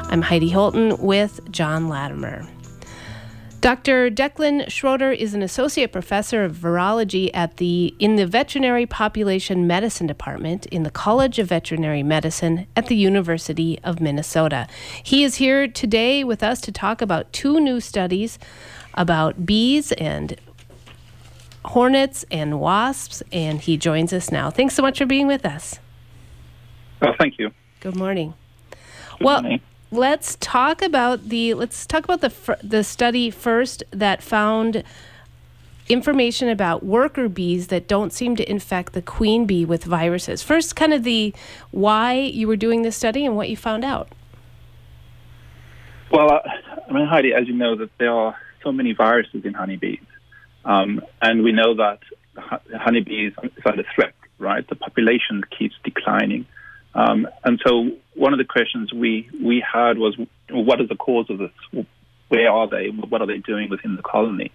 I'm Heidi Holton with John Latimer. Dr. Declan Schroeder is an associate professor of virology in the Veterinary Population Medicine Department in the College of Veterinary Medicine at the University of Minnesota. He is here today with us to talk about two new studies about bees and hornets and wasps, and he joins us now. Thanks so much for being with us. Oh, thank you. Good morning. Good morning. Let's talk about the study first that found information about worker bees that don't seem to infect the queen bee with viruses. First, kind of the why you were doing this study and what you found out. Well, Heidi, as you know, that there are so many viruses in honeybees, and we know that honeybees is under threat. Right, the population keeps declining. And so one of the questions we had was, what is the cause of this? Where are they? What are they doing within the colony?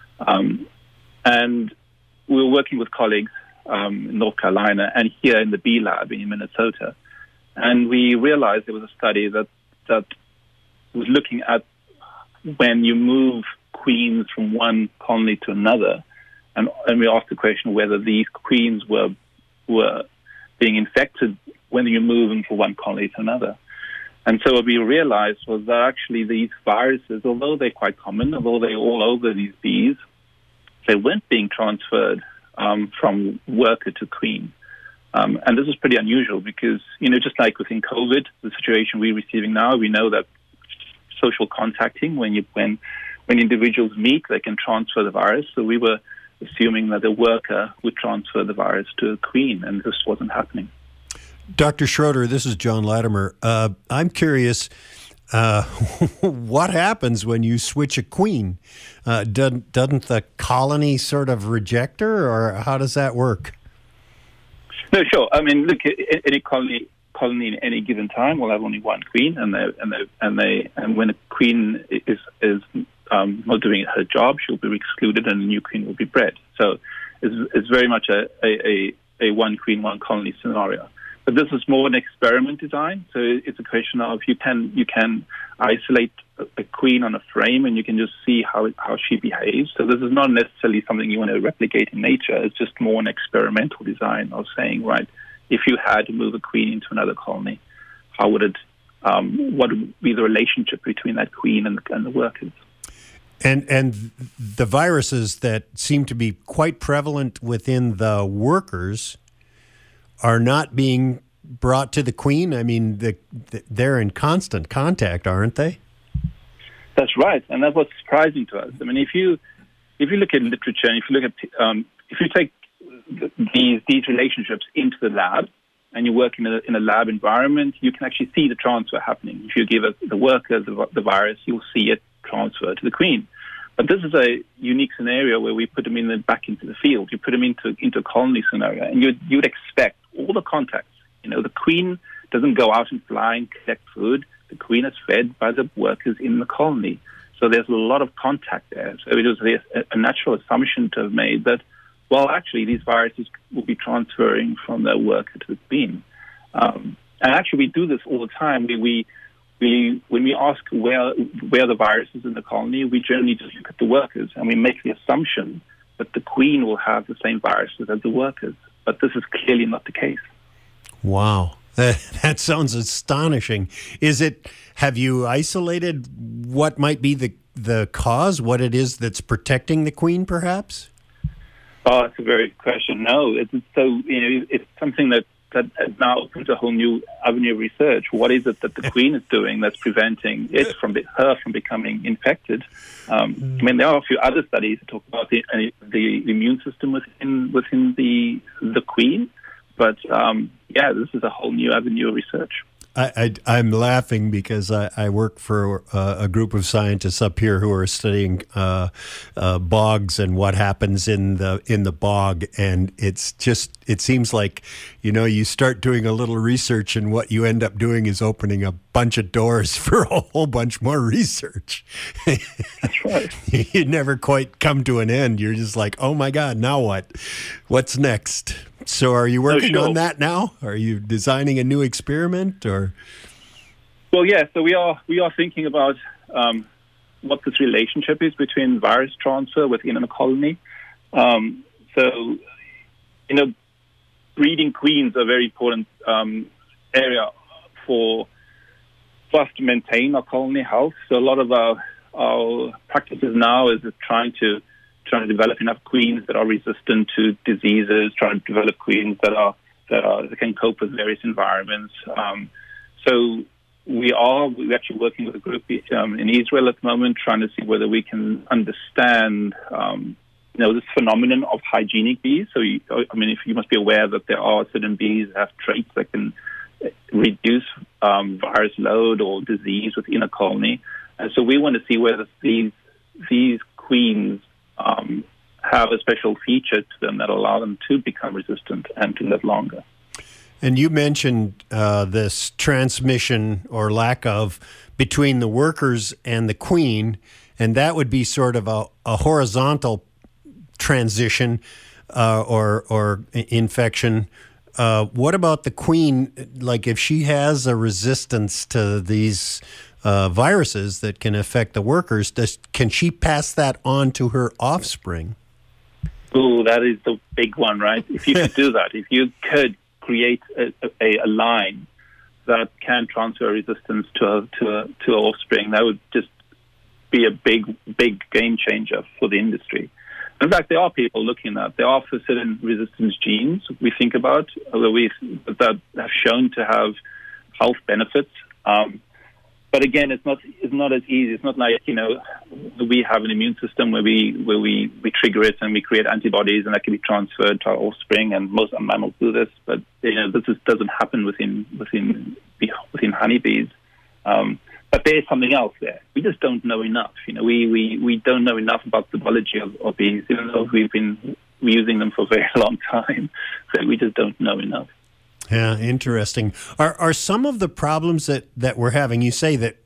And we were working with colleagues in North Carolina and here in the bee lab in Minnesota. And we realized there was a study that was looking at when you move queens from one colony to another. And we asked the question whether these queens were being infected when you move them from one colony to another. And so what we realized was that actually these viruses, although they're quite common, although they're all over these bees, they weren't being transferred from worker to queen. And this is pretty unusual because, just like within COVID, the situation we're receiving now, we know that social contacting, when individuals meet, they can transfer the virus. So we were assuming that a worker would transfer the virus to a queen, and this wasn't happening. Dr. Schroeder, this is John Latimer. I'm curious, what happens when you switch a queen? Doesn't the colony sort of reject her, or how does that work? No, sure. I mean, look, any colony in any given time will have only one queen, and when a queen is not doing her job, she'll be excluded, and a new queen will be bred. So it's very much a one queen, one colony scenario. But this is more an experiment design, so it's a question of you can isolate a queen on a frame and you can just see how she behaves. So this is not necessarily something you want to replicate in nature. It's just more an experimental design of saying, right, if you had to move a queen into another colony, how would what would be the relationship between that queen and the workers? And the viruses that seem to be quite prevalent within the workers are not being brought to the queen? I mean, they're in constant contact, aren't they? That's right, and that was surprising to us. I mean, if you look at literature, and if you take these relationships into the lab, and you work in a lab environment, you can actually see the transfer happening. If you give the worker the virus, you'll see it transfer to the queen. But this is a unique scenario where we put them back into the field. You put them into a colony scenario, and you'd expect all the contacts. The queen doesn't go out and fly and collect food. The queen is fed by the workers in the colony. So there's a lot of contact there. So it was a natural assumption to have made that, well, actually, these viruses will be transferring from the worker to the queen. And actually, we do this all the time. When we ask where the virus is in the colony, we generally just look at the workers and we make the assumption that the queen will have the same viruses as the workers. But this is clearly not the case. Wow. That sounds astonishing. Have you isolated what might be the cause, what it is that's protecting the queen, perhaps? Oh, that's a very good question. No, it's something that now opens a whole new avenue of research. What is it that the queen is doing that's preventing her from becoming infected? I mean, there are a few other studies that talk about the immune system within the queen, but this is a whole new avenue of research. I'm laughing because I work for a group of scientists up here who are studying bogs and what happens in the bog, and it seems like you start doing a little research and what you end up doing is opening a bunch of doors for a whole bunch more research. That's right. You never quite come to an end. You're just like, oh my God, now what? What's next? So are you working on that now? Are you designing a new experiment or? Well, yeah. So we are thinking about what this relationship is between virus transfer within a colony. So, breeding queens are a very important area for us to maintain our colony health. So a lot of our practices now is trying to develop enough queens that are resistant to diseases, trying to develop queens that can cope with various environments. So we're actually working with a group in Israel at the moment, trying to see whether we can understand this phenomenon of hygienic bees. So, if you must be aware that there are certain bees that have traits that can reduce virus load or disease within a colony. And so we want to see whether these queens have a special feature to them that allow them to become resistant and to live longer. And you mentioned this transmission or lack of between the workers and the queen, and that would be sort of a horizontal transition or infection. What about the queen? Like if she has a resistance to these viruses that can affect the workers, can she pass that on to her offspring? Oh, that is the big one, right? If you could do that, if you could create a line that can transfer resistance to offspring, that would just be a big game changer for the industry. In fact, there are people looking at. There are certain resistance genes we think about that have shown to have health benefits. But again, it's not as easy. It's not like we have an immune system where we trigger it and we create antibodies and that can be transferred to our offspring. And most mammals do this, but this doesn't happen within honeybees. But there is something else there. We just don't know enough. We don't know enough about the biology of bees, even though we've been using them for a very long time. So we just don't know enough. Yeah, interesting. Are some of the problems that we're having? You say that,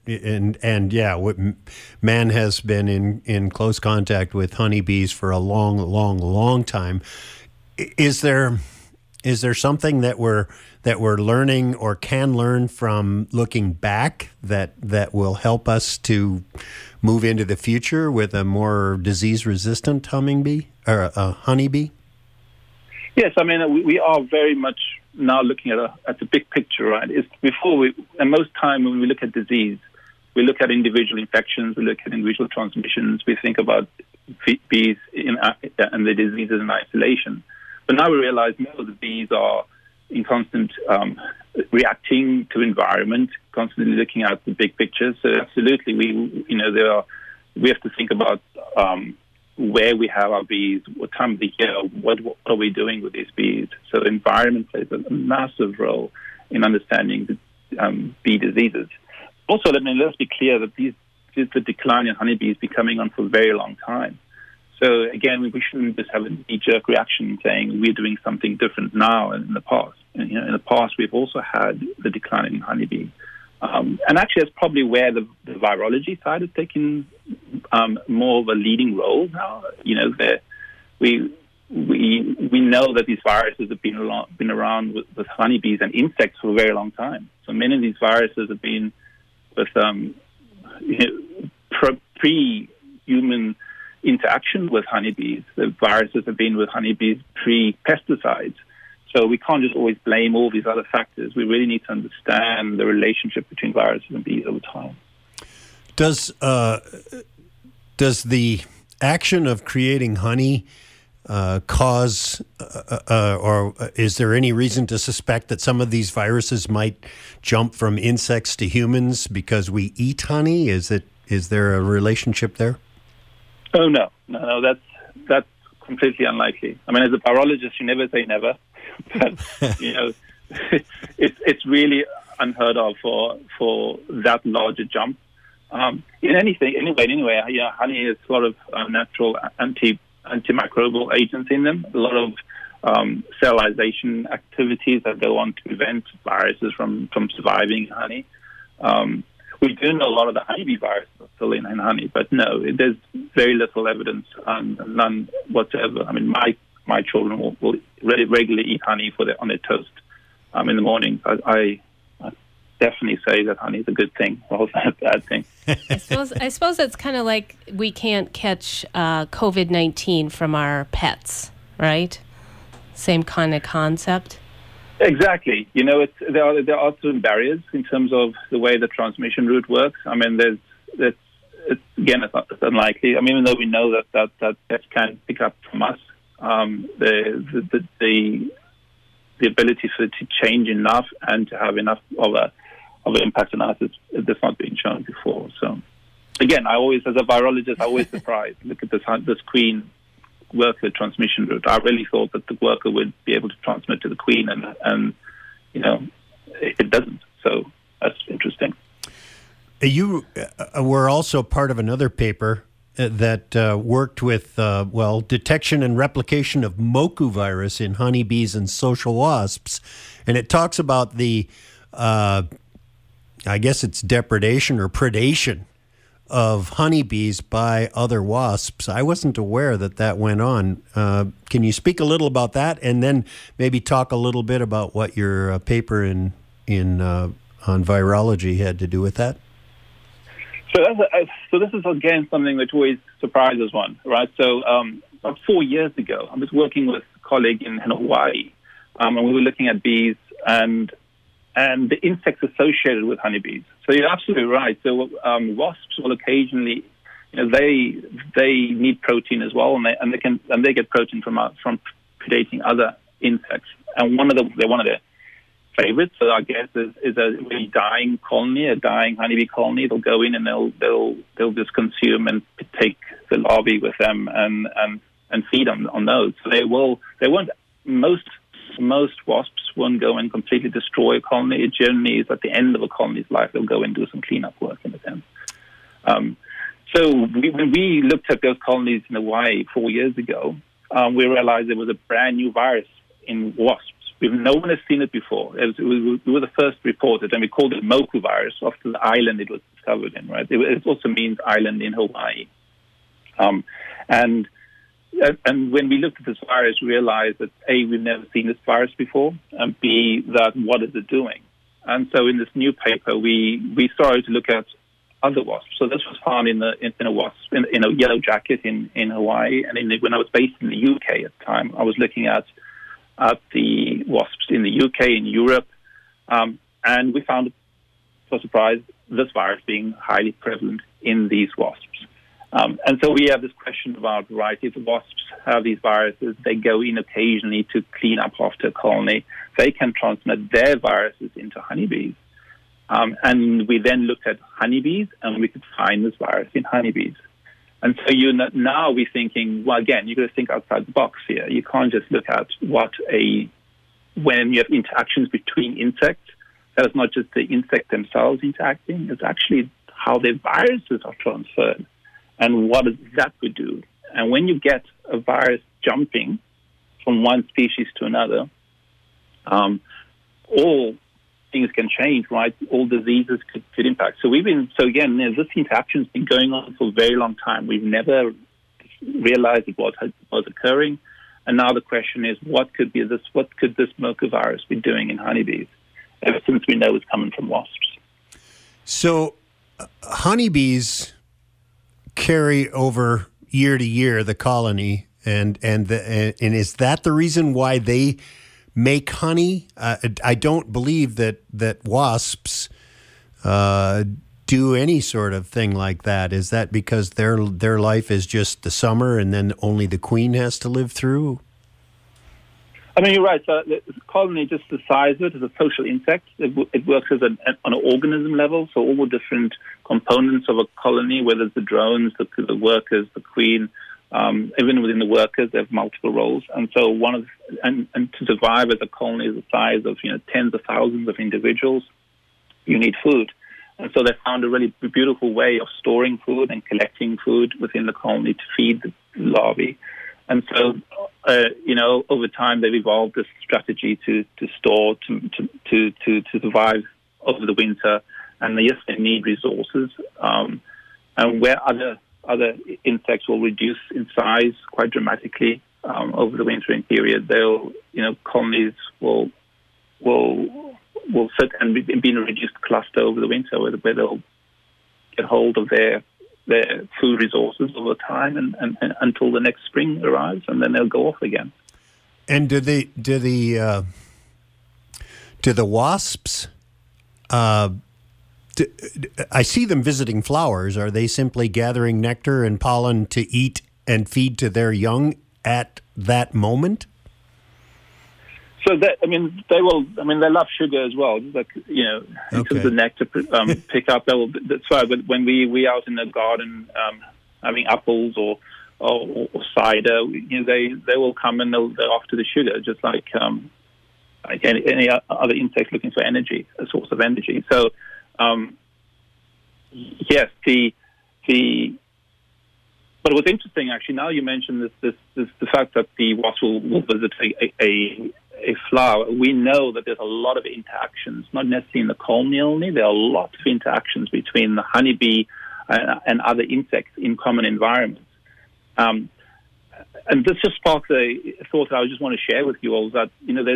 man has been in close contact with honeybees for a long time. Is there something that we're learning or can learn from looking back that will help us to move into the future with a more disease-resistant hummingbee or a honeybee? Yes, we are very much now looking at the big picture, right? And most time when we look at disease, we look at individual infections, we look at individual transmissions, we think about bees and the diseases in isolation. But now we realize most of the bees are in constant reacting to environment, constantly looking at the big picture. So absolutely, we have to think about where we have our bees, what time of the year, what are we doing with these bees. So the environment plays a massive role in understanding bee diseases. Also, let's be clear that the decline in honeybees been coming on for a very long time. So again, we shouldn't just have a knee-jerk reaction saying we're doing something different now and in the past. And, in the past, we've also had the decline in honeybee. And actually, that's probably where the virology side is taking more of a leading role now. We know that these viruses have been around with honeybees and insects for a very long time. So many of these viruses have been with pre-human interaction with honeybees. The viruses have been with honeybees pre-pesticides. So we can't just always blame all these other factors. We really need to understand the relationship between viruses and bees over time. Does the action of creating honey cause, or is there any reason to suspect that some of these viruses might jump from insects to humans because we eat honey? Is there a relationship there? Oh no, that's completely unlikely. As a virologist, you never say never. But it's really unheard of for that large a jump. Anyway, honey has a lot of natural antimicrobial agents in them. A lot of cellization activities that go on to prevent viruses from surviving honey. We do know a lot of the honeybee viruses are still in honey, but no, there's very little evidence, none whatsoever. My children will regularly eat honey on their toast in the morning. They definitely say that honey is a good thing rather than a bad thing. I suppose it's kind of like we can't catch COVID-19 from our pets, right? Same kind of concept. Exactly. There are certain barriers in terms of the way the transmission route works. I mean, it's unlikely. I mean, even though we know that pets can pick up from us, the ability for it to change enough and to have enough of an impact on us that's not been shown before. So, again, as a virologist, I always surprised. Look at this queen worker transmission route. I really thought that the worker would be able to transmit to the queen, and it doesn't. So that's interesting. You were also part of another paper that worked with, detection and replication of Moku virus in honeybees and social wasps. And it talks about the, I guess it's depredation or predation of honeybees by other wasps. I wasn't aware that went on. Can you speak a little about that, and then maybe talk a little bit about what your paper on virology had to do with that? So this is, again, something that always surprises one, right? So about 4 years ago, I was working with a colleague in Hawaii, and we were looking at bees and the insects associated with honeybees. So you're absolutely right. So wasps will occasionally, they need protein as well, and they get protein from predating other insects. And one of their favorites, so I guess, is a really dying colony, a dying honeybee colony. They'll go in and they'll just consume and take the larvae with them and feed on those. So they won't. Most wasps won't go and completely destroy a colony. It generally is at the end of a colony's life they'll go and do some cleanup work in a sense. So when we looked at those colonies in Hawaii 4 years ago, we realized there was a brand new virus in wasps. No one has seen it before. We were the first reported, and we called it Moku virus after the island it was discovered in. Right? It also means island in Hawaii. And when we looked at this virus, we realized that A, we've never seen this virus before, and B, that what is it doing? And so in this new paper, we started to look at other wasps. So this was found in a wasp in a yellow jacket in Hawaii, and when I was based in the UK at the time, I was looking at the wasps in the UK, in Europe, and we found, for surprise, this virus being highly prevalent in these wasps. And so we have this question about, right, if wasps have these viruses, they go in occasionally to clean up after a colony, they can transmit their viruses into honeybees. And we then looked at honeybees, and we could find this virus in honeybees. And so now we're thinking, well, again, you've got to think outside the box here. You can't just look at when you have interactions between insects, that is not just the insect themselves interacting, it's actually how their viruses are transferred and what that would do. And when you get a virus jumping from one species to another, all things can change, right? All diseases could impact. So again, this interaction's been going on for a very long time. We've never realized it was occurring. And now the question is, what could this Moku virus be doing in honeybees, ever since we know it's coming from wasps? So honeybees carry over year to year the colony, and is that the reason why they make honey? I don't believe that wasps do any sort of thing like that. Is that because their life is just the summer and then only the queen has to live through? I mean, you're right. So the colony, just the size of it, is a social insect. It works on an organism level. So all the different components of a colony, whether it's the drones, the workers, the queen, even within the workers, they have multiple roles. And so and to survive as a colony is the size of tens of thousands of individuals, you need food. And so they found a really beautiful way of storing food and collecting food within the colony to feed the larvae. And so, over time they've evolved this strategy to store, to survive over the winter. And yes, they need resources. And where other insects will reduce in size quite dramatically over the wintering period, colonies will will sit and be in a reduced cluster over the winter, where they'll get hold of their food resources over time and until the next spring arrives, and then they'll go off again. And do the wasps? I see them visiting flowers. Are they simply gathering nectar and pollen to eat and feed to their young at that moment? So they will. They love sugar as well. Like, in terms of nectar pick up. That's why when we out in the garden having apples or cider, they will come and they're after the sugar, just like any other insect looking for energy, a source of energy. So yes, but what's interesting, actually, now you mentioned this the fact that the wasp will visit a flower. We know that there's a lot of interactions, not necessarily in the colony. There are lots of interactions between the honeybee and other insects in common environments. And this just sparked a thought that I just want to share with you all, that we know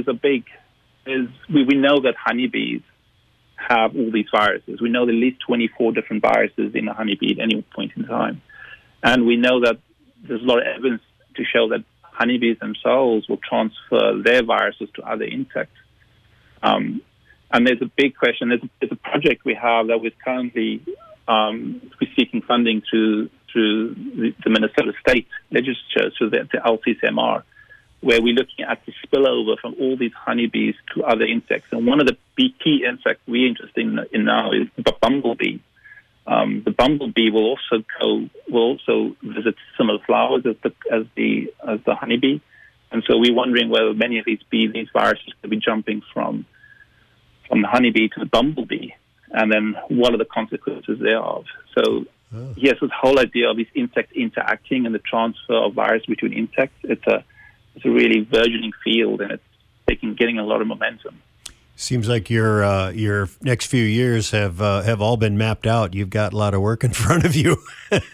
that honeybees have all these viruses. We know there are at least 24 different viruses in a honeybee at any point in time. And we know that there's a lot of evidence to show that honeybees themselves will transfer their viruses to other insects. And there's a big question. There's a project we have that we're currently seeking funding through the Minnesota State Legislature, so the LCSMR, where we're looking at the spillover from all these honeybees to other insects. And one of the key insects we're interested in now is the bumblebee. The bumblebee will also visit similar flowers as the honeybee, and so we're wondering whether many of these viruses could be jumping from the honeybee to the bumblebee, and then what are the consequences thereof. So yes, this whole idea of these insects interacting and the transfer of virus between insects, it's a really burgeoning field, and it's getting a lot of momentum. Seems like your next few years have all been mapped out. You've got a lot of work in front of you.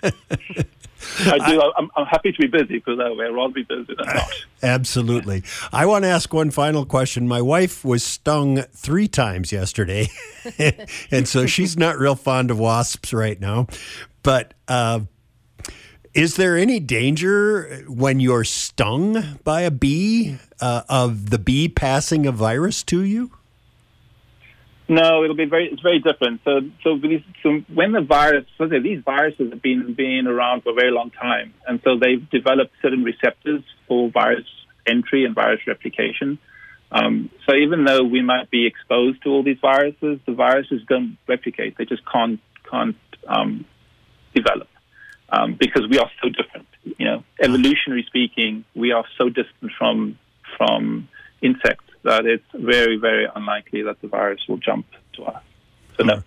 I do. I'm happy to be busy, because I'd rather be busy than not. Absolutely. I want to ask one final question. My wife was stung 3 times yesterday, and so she's not real fond of wasps right now. But is there any danger when you're stung by a bee of the bee passing a virus to you? No, it's very different. So when these viruses have been around for a very long time, and so they've developed certain receptors for virus entry and virus replication. So even though we might be exposed to all these viruses, the viruses don't replicate. They just can't develop because we are so different. Evolutionary speaking, we are so distant from insects that it's very, very unlikely that the virus will jump to us. So no.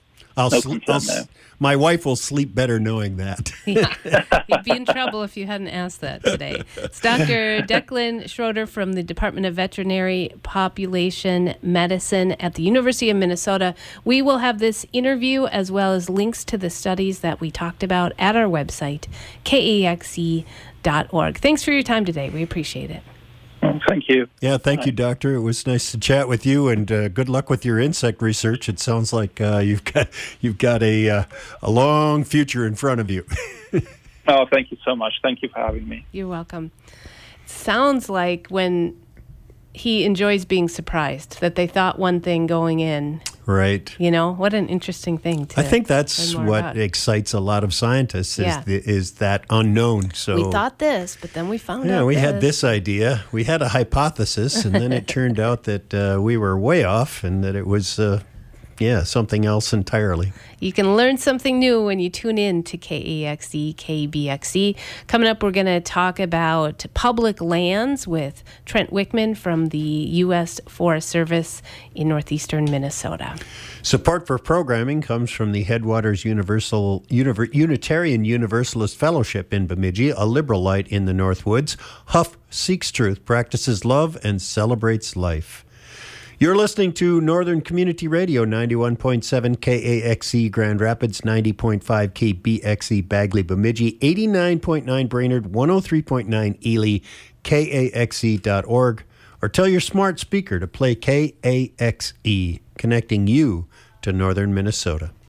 My wife will sleep better knowing that. Yeah. You'd be in trouble if you hadn't asked that today. It's Dr. Declan Schroeder from the Department of Veterinary Population Medicine at the University of Minnesota. We will have this interview as well as links to the studies that we talked about at our website, kaxe.org. Thanks for your time today. We appreciate it. Thank you. Yeah, thank you, Doctor. It was nice to chat with you, and good luck with your insect research. It sounds like you've got a long future in front of you. Oh, thank you so much. Thank you for having me. You're welcome. It sounds like when he enjoys being surprised, that they thought one thing going in. Right. What an interesting thing to I think that's what about. Excites a lot of scientists is that unknown. So we thought this, but then we found out. Yeah, we had this idea. We had a hypothesis, and then it turned out that we were way off, and that it was something else entirely. You can learn something new when you tune in to KAXE, KBXE. Coming up, we're going to talk about public lands with Trent Wickman from the U.S. Forest Service in northeastern Minnesota. Support for programming comes from the Headwaters Unitarian Universalist Fellowship in Bemidji, a liberal light in the Northwoods. Huff seeks truth, practices love, and celebrates life. You're listening to Northern Community Radio, 91.7 KAXE Grand Rapids, 90.5 KBXE Bagley Bemidji, 89.9 Brainerd, 103.9 Ely, KAXE.org, or tell your smart speaker to play KAXE, connecting you to northern Minnesota.